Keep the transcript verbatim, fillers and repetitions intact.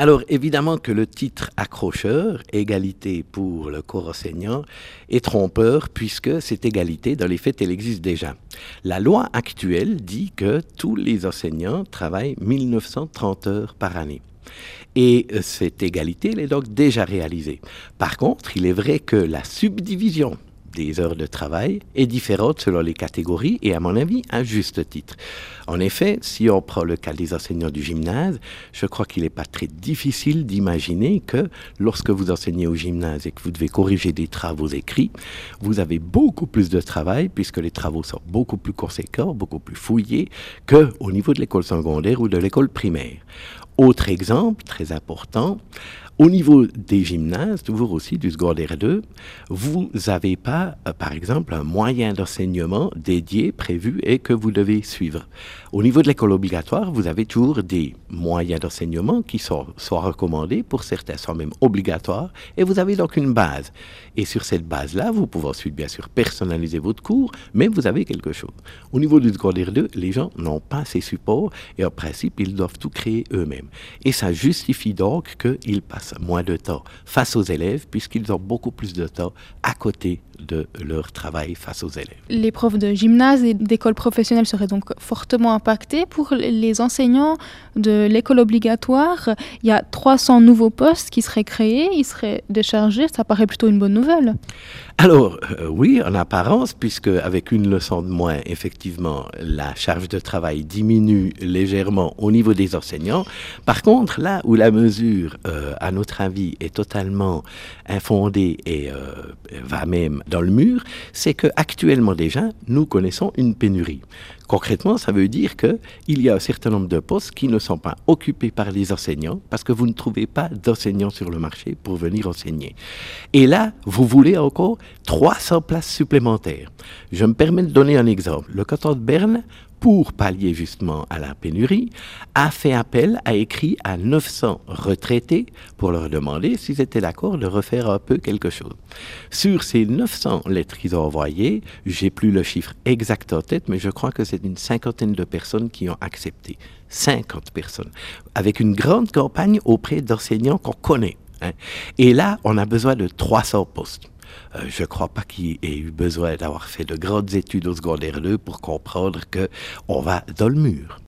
Alors, évidemment que le titre accrocheur, égalité pour le corps enseignant, est trompeur puisque cette égalité, dans les faits, elle existe déjà. La loi actuelle dit que tous les enseignants travaillent mille neuf cent trente heures par année. Et cette égalité, elle est donc déjà réalisée. Par contre, il est vrai que la subdivision des heures de travail est différente selon les catégories et, à mon avis, à juste titre. En effet, si on prend le cas des enseignants du gymnase, je crois qu'il n'est pas très difficile d'imaginer que lorsque vous enseignez au gymnase et que vous devez corriger des travaux écrits, vous avez beaucoup plus de travail puisque les travaux sont beaucoup plus conséquents, beaucoup plus fouillés qu'au niveau de l'école secondaire ou de l'école primaire. Autre exemple très important, au niveau des gymnases, toujours aussi du secondaire deux, vous n'avez pas, euh, par exemple, un moyen d'enseignement dédié, prévu et que vous devez suivre. Au niveau de l'école obligatoire, vous avez toujours des moyens d'enseignement qui sont soit recommandés, pour certains sont même obligatoires, et vous avez donc une base. Et sur cette base-là, vous pouvez ensuite, bien sûr, personnaliser votre cours, mais vous avez quelque chose. Au niveau du secondaire deux, les gens n'ont pas ces supports et en principe, ils doivent tout créer eux-mêmes. Et ça justifie donc qu'ils passent moins de temps face aux élèves puisqu'ils ont beaucoup plus de temps à côté de leur travail face aux élèves. Les profs de gymnase et d'école professionnelle seraient donc fortement impactés. Pour les enseignants de l'école obligatoire, il y a trois cents nouveaux postes qui seraient créés, ils seraient déchargés. Ça paraît plutôt une bonne nouvelle. Alors, euh, oui, en apparence, puisque avec une leçon de moins, effectivement, la charge de travail diminue légèrement au niveau des enseignants. Par contre, là où la mesure, euh, à notre avis, est totalement infondée et euh, va même dans le mur, c'est qu'actuellement déjà, nous connaissons une pénurie. Concrètement, ça veut dire qu'il y a un certain nombre de postes qui ne sont pas occupés par les enseignants parce que vous ne trouvez pas d'enseignants sur le marché pour venir enseigner. Et là, vous voulez encore trois cents places supplémentaires. Je me permets de donner un exemple. Le canton de Berne, pour pallier justement à la pénurie, a fait appel, a écrit à neuf cents retraités pour leur demander s'ils étaient d'accord de refaire un peu quelque chose. Sur ces neuf cents lettres qu'ils ont envoyées, j'ai plus le chiffre exact en tête, mais je crois que c'est une cinquantaine de personnes qui ont accepté. cinquante personnes. Avec une grande campagne auprès d'enseignants qu'on connaît. Hein. Et là, on a besoin de trois cents postes. Euh, je ne crois pas qu'il y ait eu besoin d'avoir fait de grandes études au secondaire deux pour comprendre qu'on va dans le mur.